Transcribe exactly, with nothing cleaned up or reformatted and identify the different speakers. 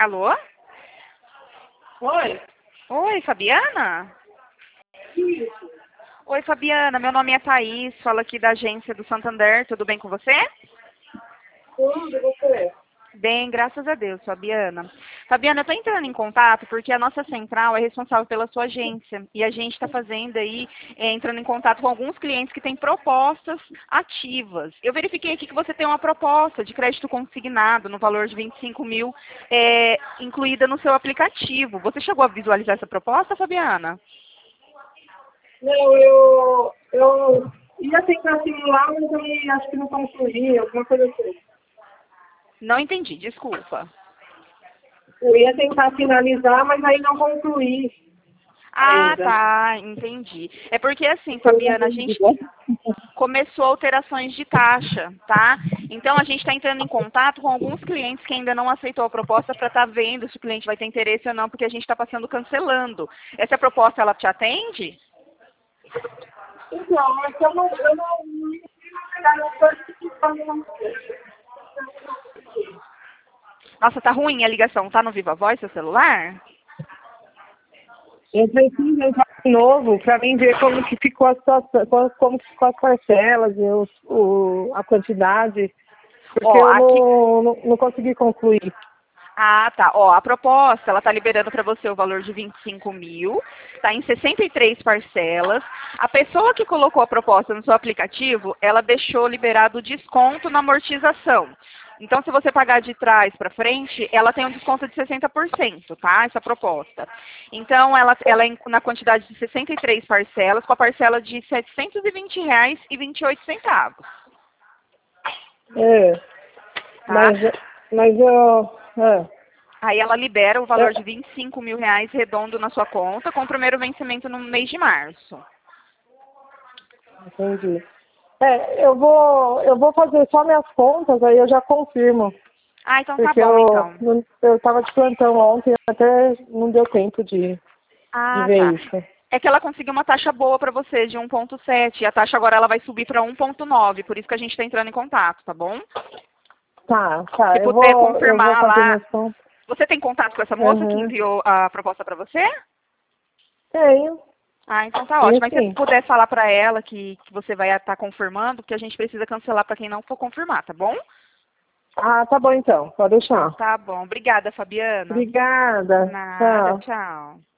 Speaker 1: Alô?
Speaker 2: Oi?
Speaker 1: Oi, Fabiana?
Speaker 2: Isso.
Speaker 1: Oi, Fabiana, meu nome é Thaís, falo aqui da agência do Santander, tudo bem com você?
Speaker 2: Tudo, e você?
Speaker 1: Bem, graças a Deus, Fabiana. Fabiana, eu estou entrando em contato porque a nossa central é responsável pela sua agência e a gente está fazendo aí, é, entrando em contato com alguns clientes que têm propostas ativas. Eu verifiquei aqui que você tem uma proposta de crédito consignado no valor de vinte e cinco mil, é, incluída no seu aplicativo. Você chegou a visualizar essa proposta, Fabiana?
Speaker 2: Não, eu, eu ia tentar simular, mas eu acho que não concluí, alguma coisa assim.
Speaker 1: Não entendi, desculpa.
Speaker 2: Eu ia tentar finalizar, mas aí não concluí
Speaker 1: Ah,
Speaker 2: ainda.
Speaker 1: tá, entendi. É porque assim, Fabiana, a gente começou alterações de taxa, tá? Então a gente está entrando em contato com alguns clientes que ainda não aceitou a proposta para estar vendo se o cliente vai ter interesse ou não, porque a gente está passando cancelando. Essa proposta, ela te atende?
Speaker 2: Então, mas eu não, eu não, na verdade, eu não.
Speaker 1: Nossa, tá ruim a ligação, tá no Viva Voz, seu celular?
Speaker 2: Eu preciso entrar de novo para mim ver como que ficou a situação, como como que ficou as parcelas, e os, o, a quantidade, porque
Speaker 1: Ó,
Speaker 2: eu
Speaker 1: aqui.
Speaker 2: não, não, não consegui concluir.
Speaker 1: Ah, tá. Ó, a proposta, ela tá liberando para você o valor de vinte e cinco mil, tá em sessenta e três parcelas. A pessoa que colocou a proposta no seu aplicativo, ela deixou liberado o desconto na amortização. Então, se você pagar de trás para frente, ela tem um desconto de sessenta por cento, tá? Essa proposta. Então, ela, ela é na quantidade de sessenta e três parcelas, com a parcela de setecentos e vinte reais e vinte e oito centavos,
Speaker 2: É,
Speaker 1: tá?
Speaker 2: mas, mas eu, é,
Speaker 1: Aí ela libera o valor
Speaker 2: eu
Speaker 1: de vinte e cinco mil reais redondo na sua conta, com o primeiro vencimento no mês de março.
Speaker 2: entendi. É, eu vou, eu vou fazer só minhas contas, aí eu já confirmo.
Speaker 1: Ah, então tá
Speaker 2: Porque
Speaker 1: bom,
Speaker 2: eu,
Speaker 1: então.
Speaker 2: não- eu tava de plantão ontem, até não deu tempo de, de
Speaker 1: Ah,
Speaker 2: ver
Speaker 1: tá.
Speaker 2: isso.
Speaker 1: É que ela conseguiu uma taxa boa para você, de um ponto sete, e a taxa agora ela vai subir para um ponto nove, por isso que a gente está entrando em contato, tá bom?
Speaker 2: Tá, tá,
Speaker 1: Se
Speaker 2: eu
Speaker 1: puder
Speaker 2: vou, eu vou
Speaker 1: confirmar
Speaker 2: fazer
Speaker 1: lá.
Speaker 2: minhas contas.
Speaker 1: Você tem contato com essa moça que
Speaker 2: Uhum.
Speaker 1: enviou a proposta para você?
Speaker 2: Tenho,
Speaker 1: Ah, então tá ótimo.
Speaker 2: tenho
Speaker 1: Mas se você
Speaker 2: sim.
Speaker 1: puder falar para ela que, que você vai estar confirmando, que a gente precisa cancelar para quem não for confirmar, tá bom?
Speaker 2: Ah, tá bom então, pode
Speaker 1: Então
Speaker 2: deixar.
Speaker 1: tá bom. Obrigada, Fabiana.
Speaker 2: Obrigada,
Speaker 1: Nada,
Speaker 2: tchau.
Speaker 1: tchau.